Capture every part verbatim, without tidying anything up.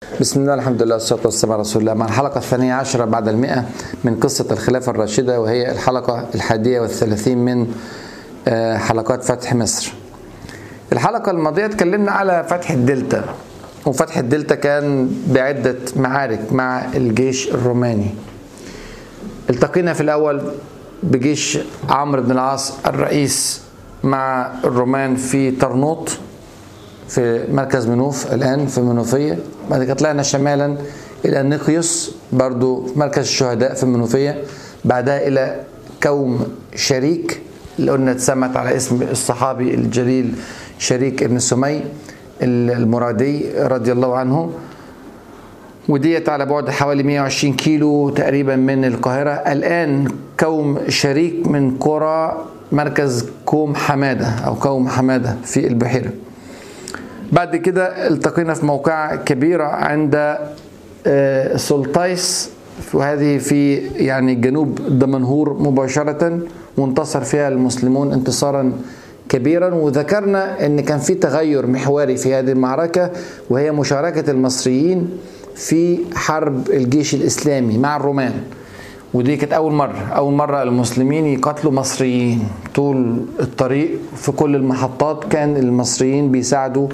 بسم الله، الحمد لله، والصلاة والسلام على رسول الله. مع الحلقة الثانية عشرة بعد المئة من قصة الخلافة الراشدة، وهي الحلقة الحادية والثلاثين من حلقات فتح مصر. الحلقة الماضية اتكلمنا على فتح الدلتا، وفتح الدلتا كان بعدة معارك مع الجيش الروماني. التقينا في الأول بجيش عمرو بن العاص الرئيس مع الرومان في طرنوط في مركز منوف الآن في المنوفية. بعد كده طلعنا شمالا إلى نقيوس برضو في مركز الشهداء في المنوفية. بعدها إلى كوم شريك اللي قلنا اتسمت على اسم الصحابي الجليل شريك بن سمي المرادي رضي الله عنه، وديت على بعد حوالي مئة وعشرين كيلو تقريبا من القاهرة. الآن كوم شريك من قرى مركز كوم حمادة أو كوم حمادة في البحيرة. بعد كده التقينا في موقع كبيرة عند سلطيس، وهذه في يعني جنوب دمنهور مباشرة، وانتصر فيها المسلمون انتصارا كبيرا. وذكرنا ان كان في تغير محوري في هذه المعركة، وهي مشاركة المصريين في حرب الجيش الإسلامي مع الرومان. ودي كانت أول مرة أول مرة المسلمين يقاتلوا مصريين طول الطريق. في كل المحطات كان المصريين بيساعدوا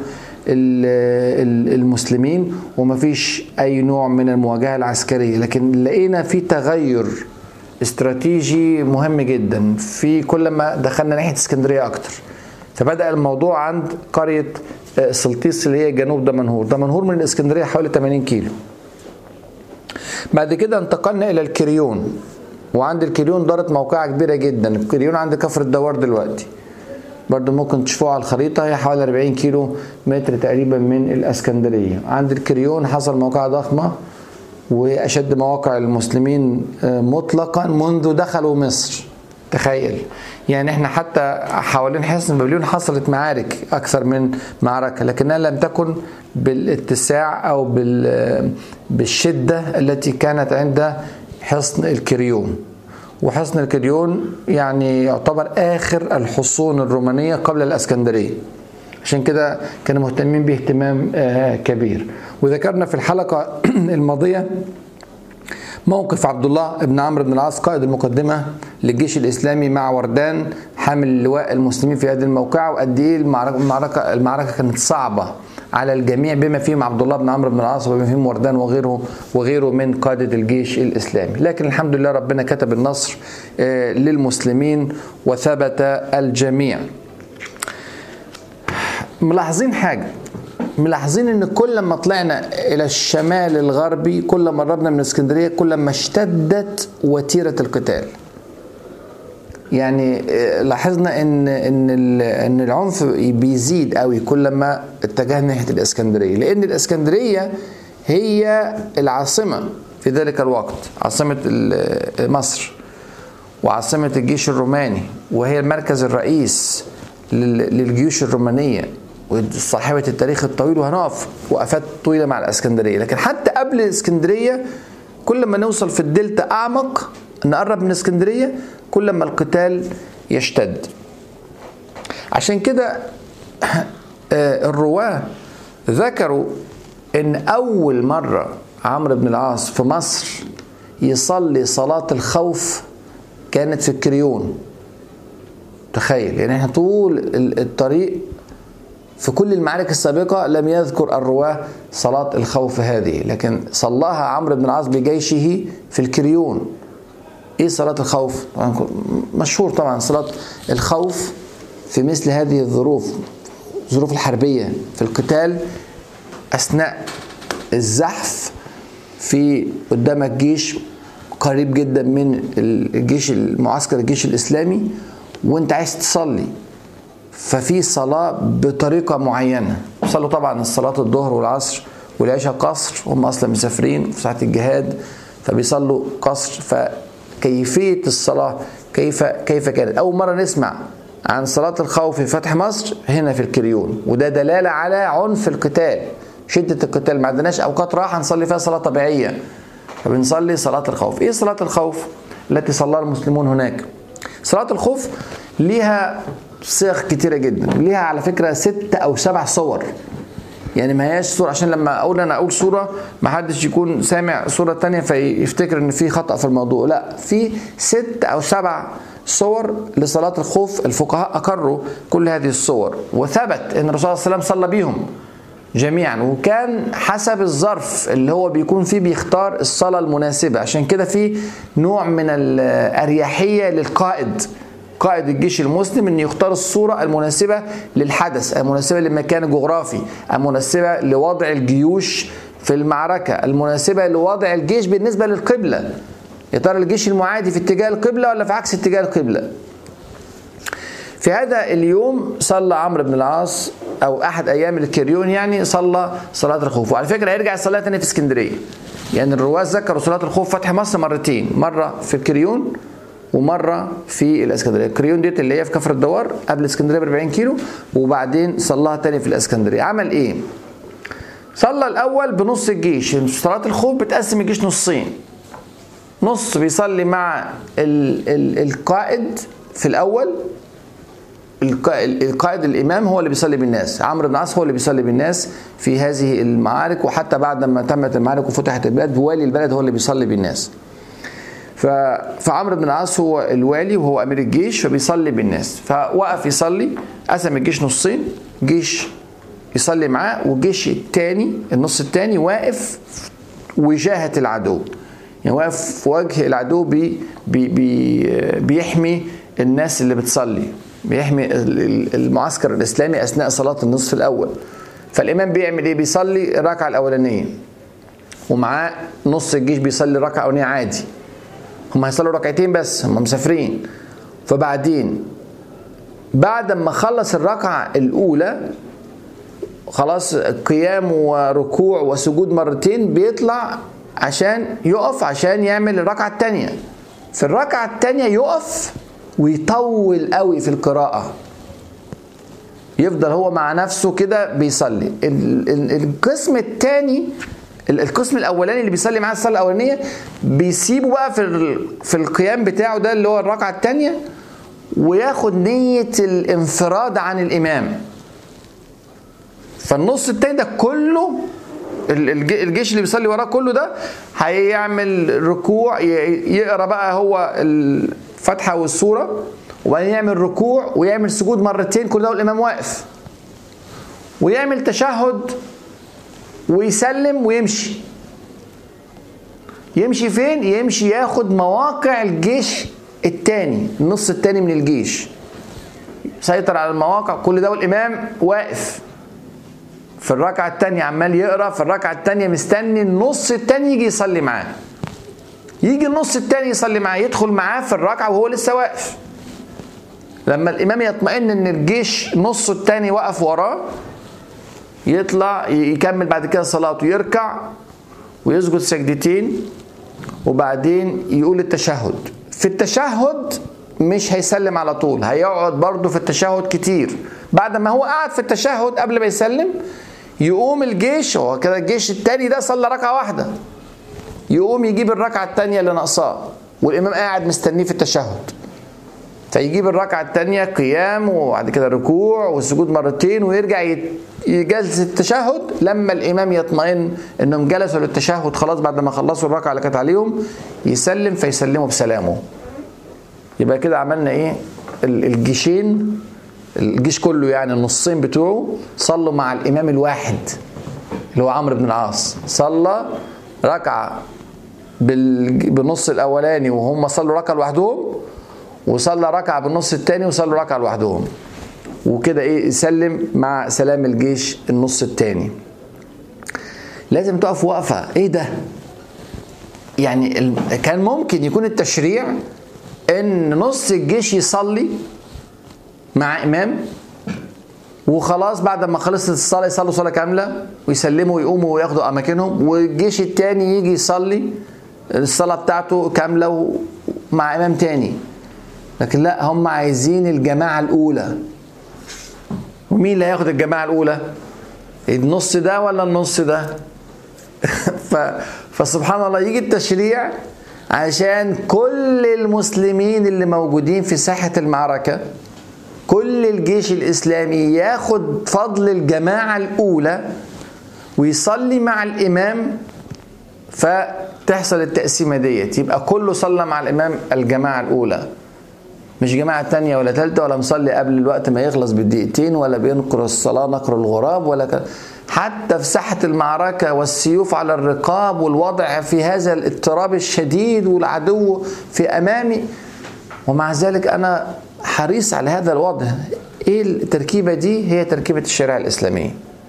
المسلمين، ومفيش أي نوع من المواجهة العسكرية. لكن لقينا في تغير استراتيجي مهم جدا في كل ما دخلنا ناحية اسكندرية أكتر. فبدأ الموضوع عند قرية سلطيس اللي هي جنوب دمنهور. دمنهور من الاسكندرية حوالي ثمانين كيلو. بعد كده انتقلنا إلى الكريون، وعند الكريون دارت موقعة كبيرة جدا. الكريون عند كفر الدوار دلوقتي، برضو ممكن تشوفوها على الخريطة، هي حوالي أربعين كيلو متر تقريبا من الاسكندرية. عند الكريون حصل موقعة ضخمة وأشد مواقع المسلمين مطلقا منذ دخلوا مصر. تخيل يعني احنا حتى حوالين حصن بابليون حصلت معارك أكثر من معركة، لكنها لم تكن بالاتساع أو بالشدة التي كانت عند حصن الكريون. وحصن الكريون يعني يعتبر آخر الحصون الرومانية قبل الإسكندرية، عشان كده كانوا مهتمين به اهتمام كبير. وذكرنا في الحلقة الماضية موقف عبد الله بن عمرو بن العاص قائد المقدمة للجيش الإسلامي مع وردان حامل لواء المسلمين في هذه الموقعة، وقد ايه المعركة المعركة كانت صعبة على الجميع، بما فيهم عبد الله بن عمرو بن العاص وبما فيهم وردان وغيره وغيره من قادة الجيش الإسلامي. لكن الحمد لله ربنا كتب النصر للمسلمين وثبت الجميع. ملاحظين حاجة ملاحظين ان كل ما طلعنا الى الشمال الغربي، كل ما قربنا من اسكندريه، كل ما اشتدت وتيره القتال. يعني لاحظنا ان ان ان العنف بيزيد قوي كل ما اتجهنا ناحيه الاسكندريه، لان الاسكندريه هي العاصمه في ذلك الوقت، عاصمه مصر وعاصمه الجيش الروماني، وهي المركز الرئيس للجيوش الرومانيه وصاحبة التاريخ الطويل، وهنقف وقفات طويلة مع الاسكندرية. لكن حتى قبل الاسكندرية كل ما نوصل في الدلتا أعمق، نقرب من اسكندرية، كل ما القتال يشتد. عشان كده الرواة ذكروا ان أول مرة عمرو بن العاص في مصر يصلي صلاة الخوف كانت في الكريون. تخيل يعني احنا طول الطريق في كل المعارك السابقة لم يذكر الرواة صلاة الخوف هذه، لكن صلاها عمرو بن العاص بجيشه في الكريون. ايه صلاة الخوف؟ مشهور طبعا صلاة الخوف في مثل هذه الظروف، الظروف الحربية في القتال، أثناء الزحف في قدامك جيش قريب جدا من الجيش المعسكر الجيش الإسلامي، وانت عايز تصلي، ففي صلاة بطريقة معينة. صلوا طبعا الصلاة الظهر والعصر والعشاء قصر، هم أصلا مسافرين في ساعة الجهاد فبيصلوا قصر. فكيفية الصلاة كيف كيف كانت؟ أول مرة نسمع عن صلاة الخوف في فتح مصر هنا في الكريون، وده دلالة على عنف القتال، شدة القتال. ما عندناش أوقات راحة نصلي فيها صلاة طبيعية، فبنصلي صلاة الخوف. إيه صلاة الخوف التي صلاها المسلمون هناك؟ صلاة الخوف ليها صيغ كتيرة جدا، ليها على فكرة ست أو سبع صور. يعني ما هياش صورة عشان لما اقول انا اقول صورة ما حدش يكون سامع صورة تانية فيفتكر ان في خطأ في الموضوع. لا، في ست او سبع صور لصلاة الخوف. الفقهاء اقروا كل هذه الصور، وثبت ان الرسول صلى الله عليه وسلم صلى بيهم جميعا، وكان حسب الظرف اللي هو بيكون فيه بيختار الصلاة المناسبة. عشان كده في نوع من الأريحية للقائد، قائد الجيش المسلم، ان يختار الصورة المناسبة للحدث، المناسبة للمكان الجغرافي، المناسبة لوضع الجيوش في المعركة، المناسبة لوضع الجيش بالنسبة للقبلة. يا ترى الجيش المعادي في اتجاه القبلة ولا في عكس اتجاه القبلة؟ في هذا اليوم صلى عمرو بن العاص، او احد ايام الكريون يعني، صلى صلاة الخوف. وعلى فكرة هيرجع الصلاة تاني في اسكندرية، يعني الرواة ذكروا صلاة الخوف فتح مصر مرتين، مرة في الكريون ومرة في الاسكندرية. الكريون ديت اللي هي في كفر الدوار قبل اسكندرية ب أربعين كيلو، وبعدين صلاها تاني في الاسكندرية. عمل ايه؟ صلى الاول بنص الجيش. صلاة الخوف بتقسم الجيش نصين، نص بيصلي مع ال ال القائد في الاول، القائد الامام هو اللي بيصلي بالناس، عمرو بن العاص هو اللي بيصلي بالناس في هذه المعارك، وحتى بعد ما تمت المعارك وفتحت البلاد والي البلد هو اللي بيصلي بالناس. فعمرو بن العاص هو الوالي وهو امير الجيش، فبيصلي بالناس. فوقف يصلي، قسم الجيش نصين، جيش يصلي معاه والجيش الثاني النص الثاني واقف وجاهة العدو، يعني واقف في وجه العدو بي بي بي بيحمي الناس اللي بتصلي، بيحمي المعسكر الإسلامي أثناء صلاة النصف الأول. فالإمام بيعمل إيه؟ بيصلي الركعة الأولانية ومعاه نص الجيش بيصلي ركعة أولانية عادي، هم هيصلوا ركعتين بس، هم مسافرين. فبعدين بعد ما خلص الركعة الأولى خلاص قيام وركوع وسجود مرتين، بيطلع عشان يقف عشان يعمل الركعة الثانية. في الركعة الثانية يقف ويطول قوي في القراءة، يفضل هو مع نفسه كده بيصلي. القسم الثاني، القسم الاولاني اللي بيصلي معاه الصلاه الاولانيه بيسيبه بقى في في القيام بتاعه ده اللي هو الركعه الثانيه، وياخد نيه الانفراد عن الامام. فالنص الثاني ده كله الجيش اللي بيصلي وراه كله ده هيعمل ركوع، يقرا بقى هو الفاتحه والسوره، وبعدين يعمل ركوع ويعمل سجود مرتين، كل ده والامام واقف، ويعمل تشهد ويسلم ويمشي. يمشي فين؟ يمشي ياخد مواقع الجيش الثاني، النص الثاني من الجيش، سيطر على المواقع، كل ده والامام واقف في الركعه الثانيه عمال يقرا، في الركعه الثانيه مستني النص الثاني يجي يصلي معاه. يجي النص الثاني يصلي معاه، يدخل معاه في الركعه وهو لسه واقف. لما الامام يطمئن ان الجيش نص الثاني وقف وراه، يطلع يكمل بعد كده صلاته، يركع ويسجد سجدتين، وبعدين يقول التشهد. في التشهد مش هيسلم على طول، هيقعد برضه في التشهد كتير. بعد ما هو قاعد في التشهد قبل ما يسلم، يقوم الجيش، هو كده الجيش التاني ده صلى ركعة واحدة، يقوم يجيب الركعة التانية اللي ناقصاه والإمام قاعد مستنيه في التشهد، فيجيب الركعة التانية قيام وبعد كده ركوع وسجود مرتين، ويرجع يجلس التشهد لما الإمام يطمئن إنهم جلسوا للتشهد خلاص بعد ما خلصوا الركعة اللي كانت عليهم، يسلم فيسلموا بسلامه. يبقى كده عملنا إيه؟ الجيشين، الجيش كله يعني النصين بتوعه صلوا مع الإمام الواحد اللي هو عمرو بن العاص. صلى ركعة بالنص الأولاني وهم صلوا ركعة لوحدهم، وصلى ركعة بالنص الثاني وصلوا ركعة لوحدهم، وكده ايه يسلم مع سلام الجيش النص الثاني. لازم تقف وقفة. ايه ده؟ يعني كان ممكن يكون التشريع ان نص الجيش يصلي مع امام وخلاص، بعد ما خلصت الصلاة يصلوا صلاة كاملة ويسلموا ويقوموا وياخدوا اماكنهم، والجيش الثاني يجي يصلي الصلاة بتاعته كاملة مع امام تاني. لكن لا، هم عايزين الجماعة الأولى. ومين اللي هياخد الجماعة الأولى؟ النص ده ولا النص ده؟ ف... فسبحان الله يجي التشريع عشان كل المسلمين اللي موجودين في ساحة المعركة، كل الجيش الإسلامي ياخد فضل الجماعة الأولى ويصلي مع الإمام فتحصل التقسيمة ديت، يبقى كله صلى مع الإمام الجماعة الأولى، مش جماعة تانية ولا تالتة ولا مصلي قبل الوقت ما يخلص بدقيقتين ولا بينقر الصلاة نقر الغراب ولا ك... حتى في ساحة المعركة والسيوف على الرقاب والوضع في هذا الاضطراب الشديد والعدو في أمامي، ومع ذلك أنا حريص على هذا الوضع. إيه التركيبة دي؟ هي تركيبة الشريعة الإسلامية،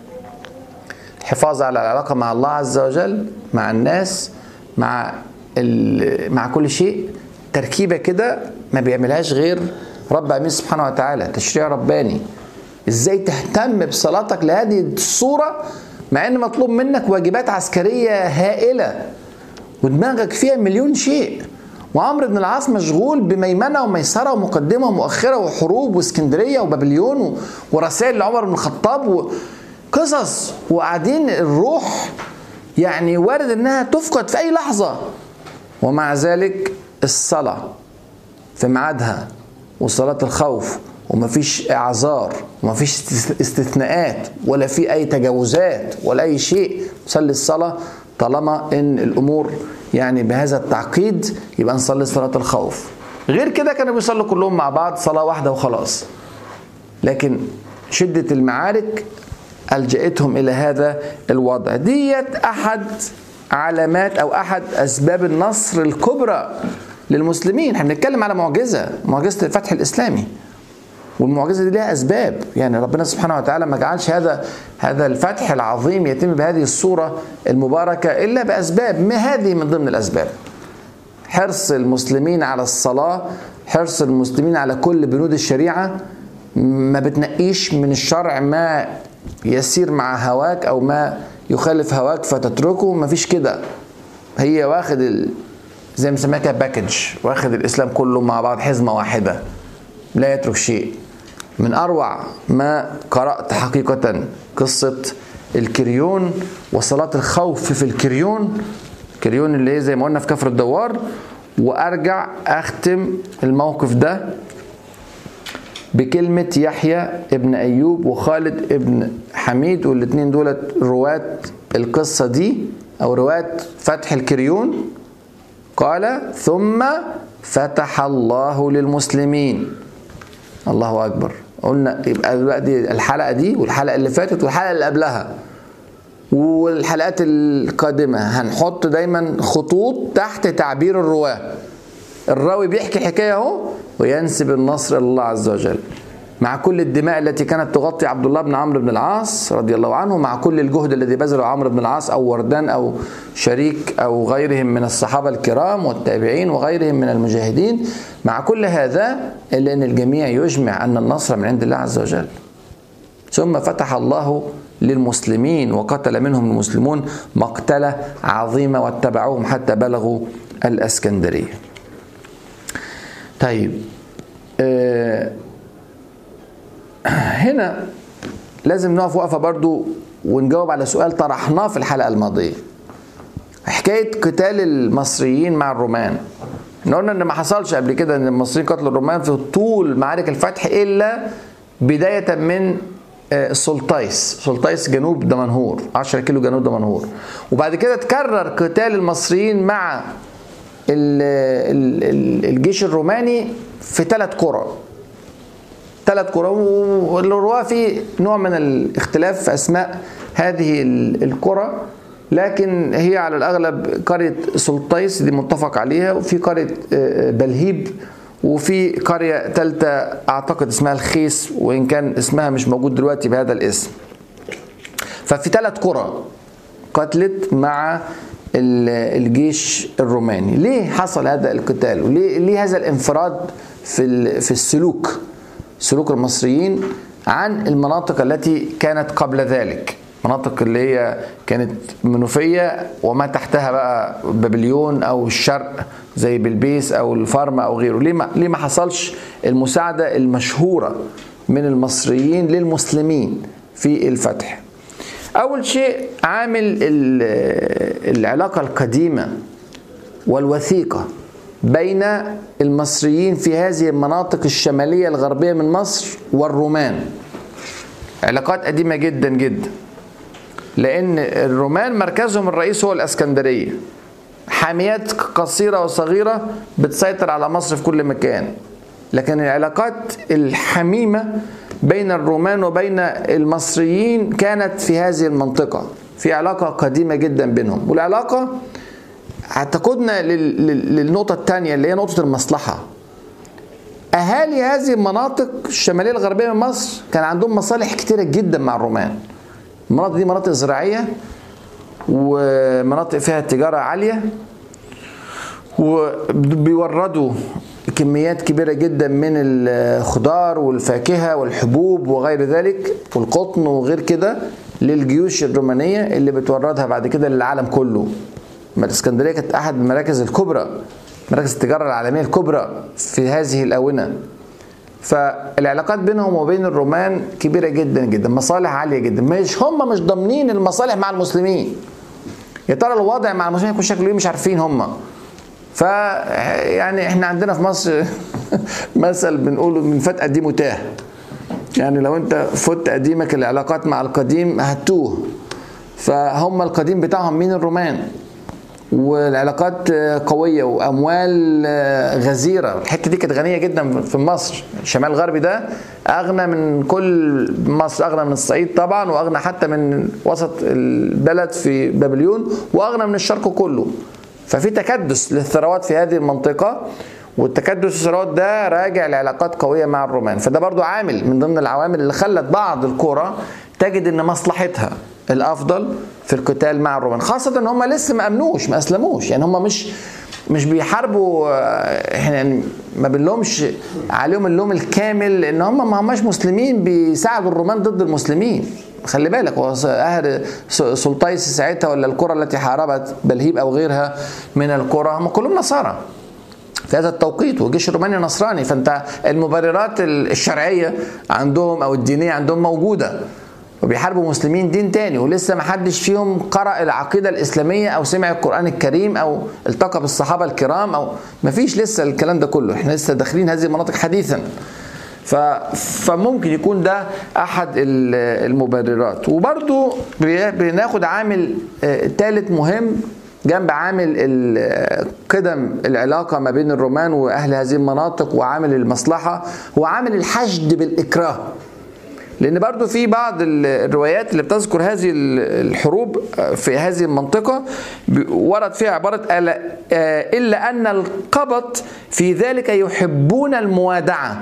الحفاظ على العلاقة مع الله عز وجل، مع الناس، مع مع كل شيء. تركيبة كده ما بيعملهاش غير رب العالمين سبحانه وتعالى، تشريع رباني. ازاي تهتم بصلاتك لهذه الصورة مع ان مطلوب منك واجبات عسكرية هائلة ودماغك فيها مليون شيء، وعمرو بن العاص مشغول بميمنة وميسرة ومقدمة ومؤخرة وحروب واسكندرية وبابليون ورسائل لعمر بن الخطاب وقصص، وقاعدين الروح يعني وارد انها تفقد في اي لحظة، ومع ذلك الصلاة في ميعادها وصلاة الخوف، ومفيش اعذار ومفيش استثناءات ولا في اي تجاوزات ولا اي شيء. نصلي الصلاة طالما ان الامور يعني بهذا التعقيد، يبقى نصلي صلاة الخوف. غير كده كانوا بيصلوا كلهم مع بعض صلاة واحدة وخلاص، لكن شدة المعارك ألجأتهم إلى هذا الوضع. ديت أحد علامات أو أحد أسباب النصر الكبرى للمسلمين. احنا بنتكلم على معجزة، معجزة الفتح الإسلامي، والمعجزة دي لها أسباب. يعني ربنا سبحانه وتعالى ما جعلش هذا هذا الفتح العظيم يتم بهذه الصورة المباركة إلا بأسباب، ما هذه من ضمن الأسباب: حرص المسلمين على الصلاة، حرص المسلمين على كل بنود الشريعة، ما بتنقيش من الشرع ما يسير مع هواك أو ما يخالف هواك فتتركه، ما فيش كده. هي واخد ال... زي ما سماها باكج، واخد الإسلام كله مع بعض حزمة واحدة، لا يترك شيء. من أروع ما قرأت حقيقة قصة الكريون وصلاة الخوف في الكريون، الكريون اللي زي ما قلنا في كفر الدوار. وأرجع أختم الموقف ده بكلمة يحيى ابن أيوب وخالد ابن حميد، والاثنين دولت رواة القصة دي أو رواة فتح الكريون. قال: ثم فتح الله للمسلمين. الله أكبر. قلنا يبقى دلوقتي الحلقة دي والحلقة اللي فاتت والحلقة اللي قبلها والحلقات القادمة هنحط دايما خطوط تحت تعبير الرواة. الراوي بيحكي حكاية اهو وينسب النصر إلى الله عز وجل، مع كل الدماء التي كانت تغطي عبد الله بن عمرو بن العاص رضي الله عنه، مع كل الجهد الذي بذله عمرو بن العاص أو وردان أو شريك أو غيرهم من الصحابة الكرام والتابعين وغيرهم من المجاهدين. مع كل هذا إلا أن الجميع يجمع أن النصر من عند الله عز وجل. ثم فتح الله للمسلمين وقتل منهم المسلمون مقتلة عظيمة واتبعوهم حتى بلغوا الأسكندرية. طيب، أه هنا لازم نقف وقفة برضو ونجاوب على سؤال طرحناه في الحلقة الماضية، حكاية قتال المصريين مع الرومان. قلنا ان ما حصلش قبل كده ان المصريين قتلوا الرومان في طول معارك الفتح الا بداية من سلطيس، سلطيس جنوب دمنهور، عشرة كيلو جنوب دمنهور. وبعد كده تكرر قتال المصريين مع الجيش الروماني في ثلاث قرى، ثلاث قرى. والرواة في نوع من الاختلاف في أسماء هذه القرى، لكن هي على الأغلب قرية سلطيس دي متفق عليها، وفي قرية بلهيب، وفي قرية ثالثة أعتقد اسمها الخيس، وإن كان اسمها مش موجود دلوقتي بهذا الاسم. ففي ثلاث قرى قتلت مع الجيش الروماني. ليه حصل هذا القتال؟ وليه ليه هذا الانفراد في في السلوك سلوك المصريين عن المناطق التي كانت قبل ذلك، مناطق اللي هي كانت منوفية وما تحتها بقى بابليون أو الشرق زي بلبيس أو الفارما أو غيره؟ ليه ما, ليه ما حصلش المساعدة المشهورة من المصريين للمسلمين في الفتح؟ أول شيء عامل العلاقة القديمة والوثيقة بين المصريين في هذه المناطق الشمالية الغربية من مصر والرومان، علاقات قديمة جدا جدا. لأن الرومان مركزهم الرئيسي هو الإسكندرية، حاميات قصيرة وصغيرة بتسيطر على مصر في كل مكان. لكن العلاقات الحميمة بين الرومان وبين المصريين كانت في هذه المنطقة، في علاقة قديمة جدا بينهم. والعلاقة هتقودنا للنقطة الثانية اللي هي نقطة المصلحة. أهالي هذه المناطق الشمالية الغربية من مصر كان عندهم مصالح كتيرة جدا مع الرومان. المناطق دي مناطق زراعية ومناطق فيها تجارة عالية، وبيوردوا كميات كبيرة جدا من الخضار والفاكهة والحبوب وغير ذلك والقطن وغير كده للجيوش الرومانية اللي بتوردها بعد كده للعالم كله. الإسكندرية كانت أحد المراكز الكبرى، مراكز التجارة العالمية الكبرى في هذه الآونة. فالعلاقات بينهم وبين الرومان كبيرة جدا جدا، مصالح عالية جدا. مش هم مش ضامنين المصالح مع المسلمين. يا ترى الوضع مع المسلمين يكون شكله ايه؟ مش عارفين هم. ف يعني احنا عندنا في مصر مثل بنقوله من فات قديم وتاه. يعني لو انت فت قديمك العلاقات مع القديم هتوه. فهم القديم بتاعهم مين؟ الرومان. والعلاقات قوية وأموال غزيرة. الحتة دي كانت غنية جدا في مصر. الشمال الغربي ده أغنى من كل مصر، أغنى من الصعيد طبعا، وأغنى حتى من وسط البلد في بابليون، وأغنى من الشرق كله. ففي تكدس للثروات في هذه المنطقة، والتكدس الثروات ده راجع لعلاقات قوية مع الرومان. فده برضو عامل من ضمن العوامل اللي خلت بعض القرى تجد ان مصلحتها الافضل في القتال مع الرومان، خاصة ان هم لسه ما امنوش، ما اسلموش. يعني هم مش مش بيحاربوا، احنا يعني ما بنلومش عليهم اللوم الكامل، لان هم ما هماش مسلمين بيساعدوا الرومان ضد المسلمين. خلي بالك، هو اهل سلطيس ساعتها ولا القرى التي حاربت بلهيب او غيرها من القرى هم كلهم نصارى في هذا التوقيت، والجيش الروماني نصراني. فانت المبررات الشرعيه عندهم او الدينيه عندهم موجوده، وبيحاربوا مسلمين دين تاني، ولسه ما حدش فيهم قرأ العقيده الاسلاميه او سمع القران الكريم او التقى بالصحابه الكرام، او ما فيش لسه الكلام ده كله. احنا لسه داخلين هذه المناطق حديثا. ف... فممكن يكون ده احد المبررات. وبرضو بناخد عامل ثالث مهم جنب عامل قدم العلاقة ما بين الرومان وأهل هذه المناطق وعامل المصلحة، هو عامل الحشد بالإكراه. لأن برضو في بعض الروايات اللي بتذكر هذه الحروب في هذه المنطقة ورد فيها عبارة إلا أن القبط في ذلك يحبون الموادعة.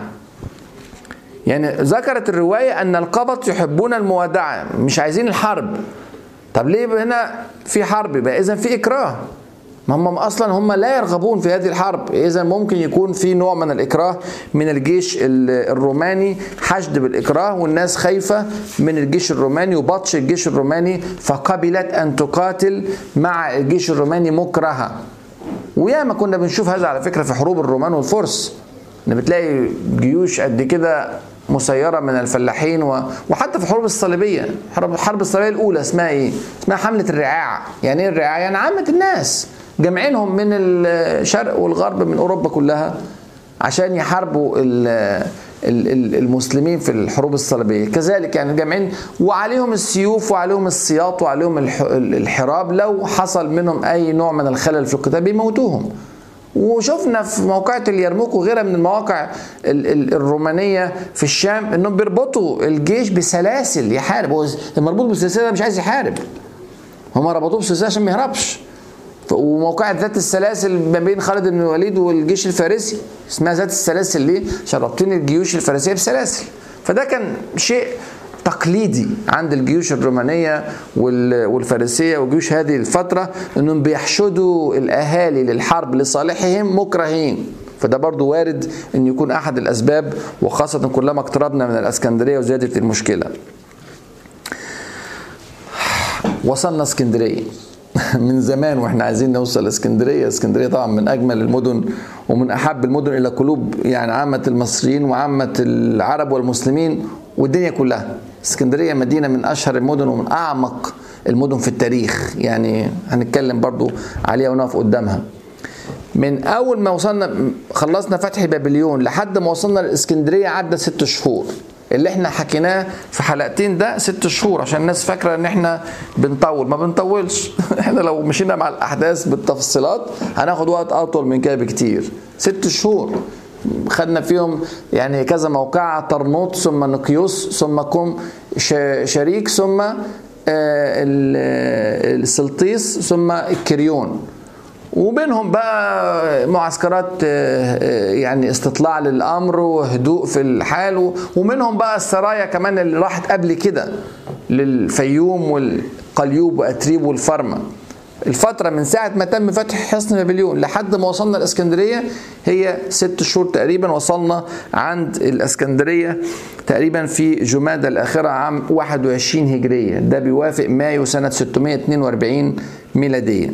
يعني ذكرت الرواية أن القبط يحبون الموادعة، مش عايزين الحرب. طب ليه هنا في حرب؟ يبقى إذن في إكراه. ما هم أصلا هم لا يرغبون في هذه الحرب، إذن ممكن يكون في نوع من الإكراه من الجيش الروماني، حشد بالإكراه، والناس خايفة من الجيش الروماني وبطش الجيش الروماني، فقبلت أن تقاتل مع الجيش الروماني مكرهة. وياما كنا بنشوف هذا على فكرة في حروب الرومان والفرس، إن بتلاقي جيوش قد كده مسيرة من الفلاحين، وحتى في الحروب الصليبية. الحرب الصليبية الأولى اسمها إيه؟ اسمها حملة الرعاع. يعني إيه الرعاع؟ يعني عامة الناس جمعينهم من الشرق والغرب من أوروبا كلها عشان يحاربوا المسلمين في الحروب الصليبية. كذلك يعني جمعين، وعليهم السيوف وعليهم السياط وعليهم الحراب، لو حصل منهم أي نوع من الخلل في القتال بيموتوهم. وشفنا في موقعة اليرموك وغيرها من المواقع الرومانية في الشام انهم بيربطوا الجيش بسلاسل يحارب. هو المربوط بالسلسلة مش عايز يحارب، هم ربطوه بسلسلة عشان ما يهربش. وموقعة ذات السلاسل ما بين خالد بن الوليد والجيش الفارسي اسمها ذات السلاسل ليه؟ عشان رابطين الجيوش الفارسية بسلاسل. فده كان شيء تقليدي عند الجيوش الرومانية والفارسية وجيوش هذه الفترة، انهم بيحشدوا الاهالي للحرب لصالحهم مكرهين. فده برضو وارد ان يكون احد الاسباب، وخاصة كلما اقتربنا من الاسكندرية وزادت المشكلة. وصلنا اسكندرية من زمان واحنا عايزين نوصل اسكندرية. اسكندرية طبعا من اجمل المدن ومن احب المدن الى قلوب يعني عامة المصريين وعامة العرب والمسلمين والدنيا كلها. اسكندرية مدينة من اشهر المدن ومن اعمق المدن في التاريخ، يعني هنتكلم برضو عليها ونقف قدامها. من اول ما وصلنا خلصنا فتح بابليون لحد ما وصلنا لاسكندرية عدى ست شهور. اللي احنا حكيناه في حلقتين ده ست شهور، عشان الناس فاكره ان احنا بنطول. ما بنطولش احنا لو مشينا مع الاحداث بالتفصيلات هناخد وقت اطول من كده بكتير. ست شهور خدنا فيهم يعني كذا موقع، طرنوط ثم نقيوس ثم كم شريك ثم السلطيس ثم الكريون، وبينهم بقى معسكرات يعني استطلاع للأمر وهدوء في الحال، ومنهم بقى السرايا كمان اللي راحت قبل كده للفيوم والقليوب وأتريب والفرمة. الفترة من ساعة ما تم فتح حصن بابليون لحد ما وصلنا الإسكندرية هي ست شهور تقريبا. وصلنا عند الإسكندرية تقريبا في جمادى الآخرة عام واحد وعشرين هجرية، ده بيوافق مايو سنة ستمائة واثنين وأربعين ميلادية.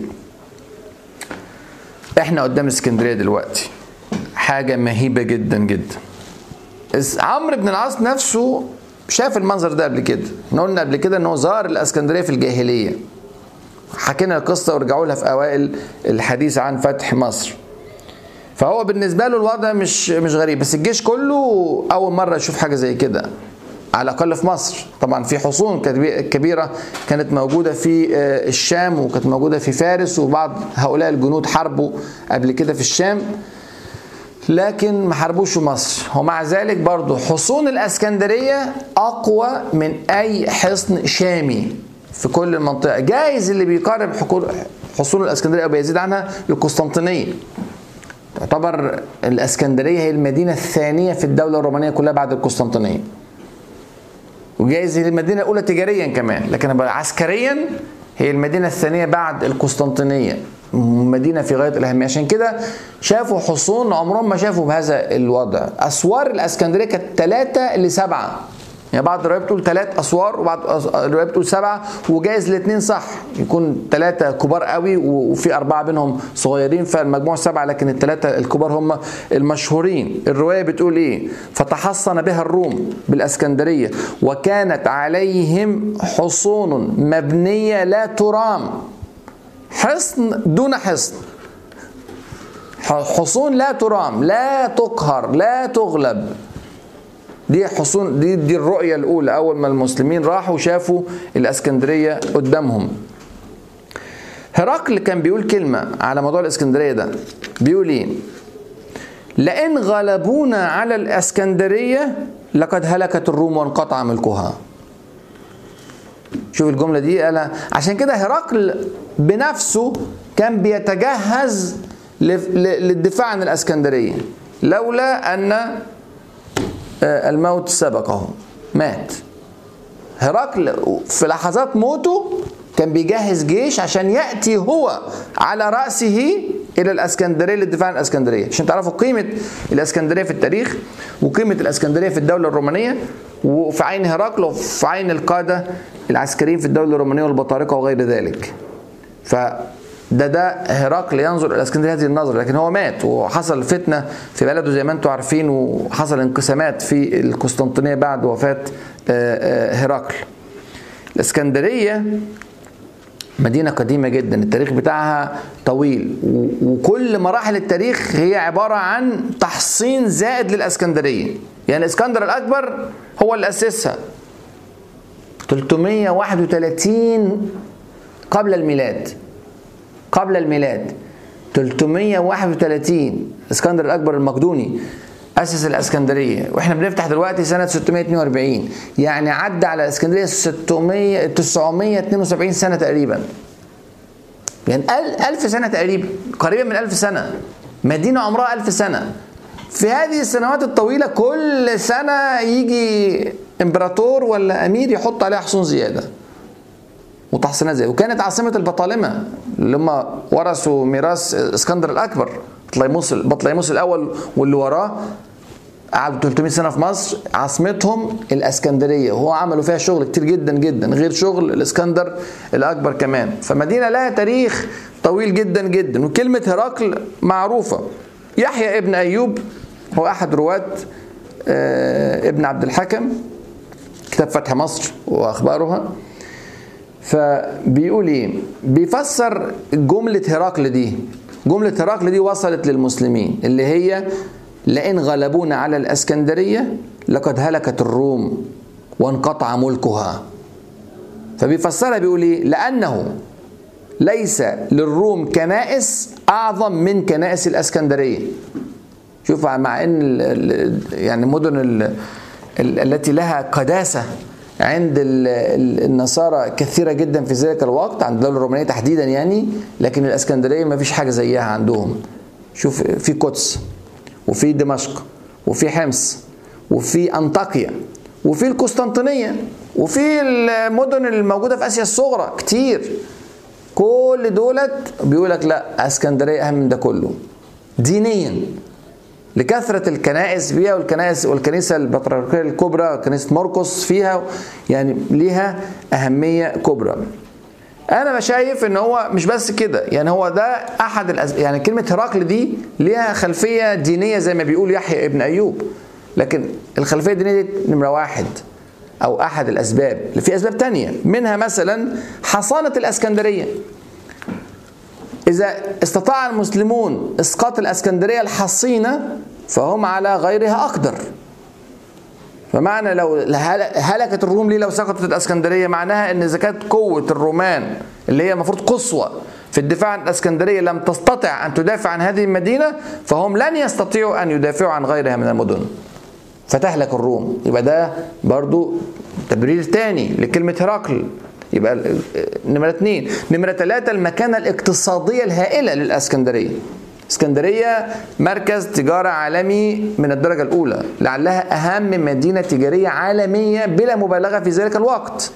احنا قدام اسكندرية دلوقتي، حاجة مهيبة جدا جدا. عمرو بن العاص نفسه شاف المنظر ده قبل كده. احنا قلنا قبل كده انه زار الاسكندرية في الجاهلية، حكينا القصة ورجعوا لها في اوائل الحديث عن فتح مصر. فهو بالنسبة له الوضع مش مش غريب، بس الجيش كله اول مرة يشوف حاجة زي كده على الأقل في مصر. طبعا في حصون كبيرة كانت موجودة في الشام وكانت موجودة في فارس، وبعض هؤلاء الجنود حاربوا قبل كده في الشام لكن ما حاربوش في مصر. ومع ذلك برضو حصون الإسكندرية أقوى من أي حصن شامي في كل المنطقة. جايز اللي بيقارب حصون الإسكندرية أو بيزيد عنها القسطنطينية. تعتبر الإسكندرية هي المدينة الثانية في الدولة الرومانية كلها بعد القسطنطينية، وجايز هي المدينة الأولى تجاريا كمان، لكن عسكريا هي المدينة الثانية بعد القسطنطينية، مدينة في غاية الأهمية. عشان كده شافوا حصون عمرهم ما شافوا بهذا الوضع. أسوار الإسكندرية كانت ثلاثة لسبعة، يعني بعض الروايات بتقول ثلاث أسوار وبعض الروايات بتقول سبعة، وجايز الاثنين صح، يكون ثلاثة كبار قوي وفي أربعة بينهم صغيرين فالمجموع سبعة، لكن الثلاثة الكبار هم المشهورين. الرواية بتقول إيه؟ فتحصن بها الروم بالإسكندرية وكانت عليهم حصون مبنية لا ترام. حصن دون حصن، حصون لا ترام، لا تقهر، لا تغلب. دي حصون، دي دي الرؤية الأولى أول ما المسلمين راحوا شافوا الإسكندرية قدامهم. هرقل كان بيقول كلمة على موضوع الإسكندرية ده، بيقول إيه؟ لئن غلبونا على الإسكندرية لقد هلكت الروم وانقطع ملكها. شوف الجملة دي قالها. عشان كده هرقل بنفسه كان بيتجهز للدفاع عن الإسكندرية، لولا أن الموت سبقه، مات. هرقل في لحظات موته كان بيجهز جيش عشان يأتي هو على رأسه إلى الإسكندرية للدفاع عن الإسكندرية، عشان تعرفوا قيمة الإسكندرية في التاريخ وقيمة الإسكندرية في الدولة الرومانية وفي عين هرقل وفي عين القادة العسكريين في الدولة الرومانية والبطارقة وغير ذلك. ف ده ده هرقل ينظر الى اسكندريه هذه النظره، لكن هو مات وحصل فتنه في بلده زي ما انتم عارفين، وحصل انقسامات في القسطنطينيه بعد وفاه هرقل. الاسكندريه مدينه قديمه جدا، التاريخ بتاعها طويل، وكل مراحل التاريخ هي عباره عن تحصين زائد للاسكندريه. يعني الاسكندر الاكبر هو اللي اسسها ثلاثمائة وواحد وثلاثين قبل الميلاد، قبل الميلاد ثلاثمائة وواحد وثلاثين اسكندر الأكبر المقدوني أسس الإسكندرية، وإحنا بنفتح دلوقتي سنة ستمائة واثنين وأربعين، يعني عدى على الإسكندرية ستمائة تسعمائة واثنين وسبعين سنة تقريبا، يعني ألف سنة تقريبا، قريبا من ألف سنة، مدينة عمرها ألف سنة. في هذه السنوات الطويلة كل سنة يجي إمبراطور ولا أمير يحط عليها حصون زيادة وتحصينات زي. وكانت عاصمة البطالمة اللي هم ورثوا ميراث اسكندر الأكبر، بطليموس بطليموس الأول واللي وراه، قعدوا ثلاثمائة سنة في مصر، عاصمتهم الإسكندرية، وهو عملوا فيها شغل كتير جدا جدا غير شغل الإسكندر الأكبر كمان. فمدينة لها تاريخ طويل جدا جدا. وكلمة هرقل معروفة. يحيى ابن أيوب هو أحد رواة ابن عبد الحكم كتاب فتح مصر وأخبارها، فبيقول ايه؟ بيفسر جملة هرقل دي. جملة هرقل دي وصلت للمسلمين اللي هي لئن غلبونا على الإسكندرية لقد هلكت الروم وانقطع ملكها. فبيفسرها بيقول ايه؟ لأنه ليس للروم كنائس أعظم من كنائس الإسكندرية. شوف، مع ان يعني المدن التي لها قداسة عند النصارى كثيرة جدا في ذلك الوقت، عند الدولة الرومانية تحديدا يعني، لكن الإسكندرية ما فيش حاجة زيها عندهم. شوف، في قدس وفي دمشق وفي حمص وفي أنطاكيا وفي القسطنطينية وفي المدن الموجودة في آسيا الصغرى كتير. كل دولت بيقولك لا، اسكندرية أهم من ده كله دينيا، لكثرة الكنائس فيها، والكنائس والكنيسة البطريركية الكبرى كنيسة مرقس فيها، يعني ليها أهمية كبرى. أنا شايف إن هو مش بس كده، يعني هو ده أحد الأز... يعني كلمة هرقل دي ليها خلفية دينية زي ما بيقول يحيى ابن أيوب، لكن الخلفية الدينية دي نمرة واحد أو أحد الأسباب. في أسباب تانية، منها مثلا حصانة الإسكندرية. إذا استطاع المسلمون إسقاط الإسكندرية الحصينة فهم على غيرها أقدر. فمعنى لو هلكت الروم ليه لو سقطت الإسكندرية، معناها أن إذا كانت قوة الرومان اللي هي المفروض قصوى في الدفاع عن الإسكندرية لم تستطع أن تدافع عن هذه المدينة، فهم لن يستطيعوا أن يدافعوا عن غيرها من المدن فتهلك الروم. يبقى ده برضو تبرير تاني لكلمة هرقل. يبقى نمرة اثنين. نمرة ثلاثة، المكانة الاقتصادية الهائلة للإسكندرية. اسكندرية مركز تجارة عالمي من الدرجة الأولى، لعلها أهم مدينة تجارية عالمية بلا مبالغة في ذلك الوقت.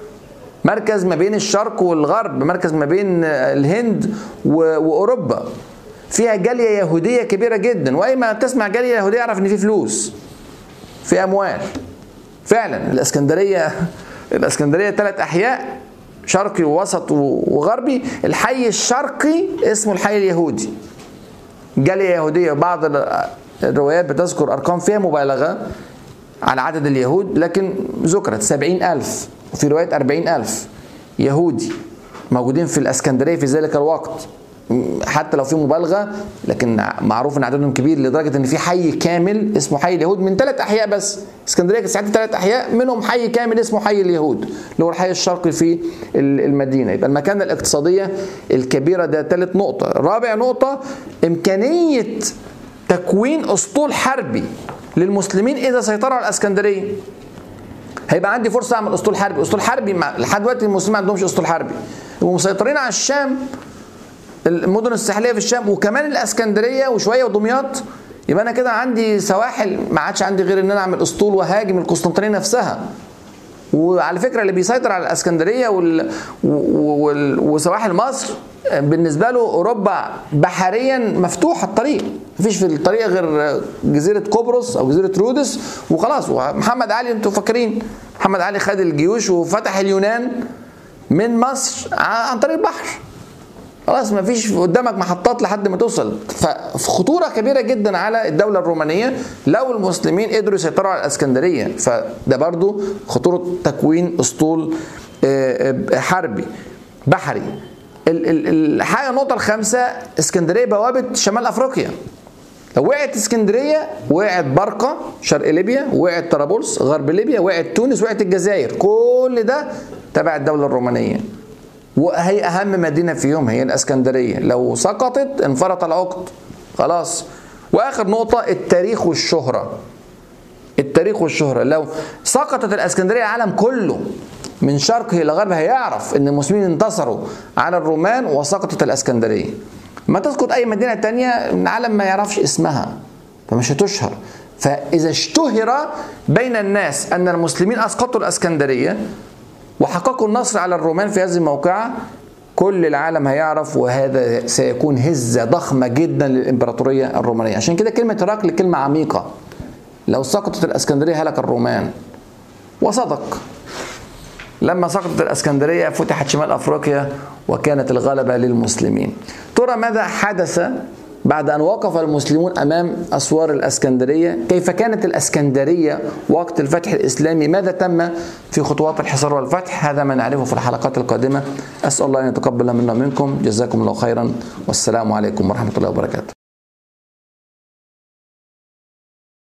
مركز ما بين الشرق والغرب، مركز ما بين الهند وأوروبا. فيها جالية يهودية كبيرة جدا، وأي ما تسمع جالية يهودية اعرف إن في فلوس، في أموال. فعلا الإسكندرية الإسكندرية ثلاث أحياء، شرقي ووسط وغربي. الحي الشرقي اسمه الحي اليهودي، جالية يهودية. بعض الروايات بتذكر أرقام فيها مبالغة على عدد اليهود، لكن ذكرت سبعين ألف وفي رواية أربعين ألف يهودي موجودين في الإسكندرية في ذلك الوقت. حتى لو في مبالغة، لكن معروف ان عددهم كبير لدرجة ان في حي كامل اسمه حي اليهود من ثلاث احياء بس. اسكندرية كانت ساعتها ثلاث احياء، منهم حي كامل اسمه حي اليهود اللي هو الحي الشرقي في المدينة. يبقى المكانة الاقتصادية الكبيرة ده ثالث نقطة. رابع نقطة، امكانية تكوين اسطول حربي للمسلمين اذا سيطروا على الاسكندرية. هيبقى عندي فرصة اعمل اسطول حربي. اسطول حربي لحد دلوقتي المسلمين ما عندهمش اسطول حربي، ومسيطرين على الشام، المدن الساحليه في الشام، وكمان الاسكندريه وشويه ودمياط. يبقى انا كده عندي سواحل، ما عادش عندي غير ان انا اعمل اسطول وهاجم القسطنطينيه نفسها. وعلى فكره اللي بيسيطر على الاسكندريه وال... وال... وسواحل مصر بالنسبه له اوروبا بحريا مفتوحه الطريق، مفيش في الطريق غير جزيره قبرص او جزيره رودس وخلاص. ومحمد علي انتوا فاكرين محمد علي خد الجيوش وفتح اليونان من مصر عن طريق البحر، خلاص ما فيش قدامك محطات لحد ما توصل. فخطورة كبيرة جدا على الدولة الرومانية لو المسلمين قدروا يسيطروا على الاسكندرية. فده برضو خطورة تكوين اسطول حربي بحري. الحاجة النقطة الخامسة، اسكندرية بوابة شمال افريقيا. لو وقعت اسكندرية وقعت برقة شرق ليبيا، وقعت طرابلس غرب ليبيا، وقعت تونس، وقعت الجزائر، كل ده تبع الدولة الرومانية. وهي أهم مدينة فيهم هي الإسكندرية. لو سقطت انفرط العقد خلاص. وآخر نقطة، التاريخ والشهرة. التاريخ والشهرة، لو سقطت الإسكندرية العالم كله من شرقه إلى غربه هيعرف إن المسلمين انتصروا على الرومان وسقطت الإسكندرية. ما تسقط أي مدينة تانية العالم ما يعرفش اسمها، فمش هتشهر. فإذا اشتهر بين الناس أن المسلمين أسقطوا الإسكندرية وحققوا النصر على الرومان في هذه الموقعة، كل العالم هيعرف، وهذا سيكون هزة ضخمة جدا للإمبراطورية الرومانية. عشان كده كلمة هرقل كلمة عميقة. لو سقطت الإسكندرية هلك الرومان، وصدق. لما سقطت الإسكندرية فتحت شمال أفريقيا وكانت الغلبة للمسلمين. ترى ماذا حدث بعد أن وقف المسلمون أمام أسوار الإسكندرية؟ كيف كانت الإسكندرية وقت الفتح الإسلامي؟ ماذا تم في خطوات الحصار والفتح؟ هذا ما نعرفه في الحلقات القادمة. أسأل الله أن يتقبل منا ومنكم. جزاكم الله خيرا، والسلام عليكم ورحمة الله وبركاته.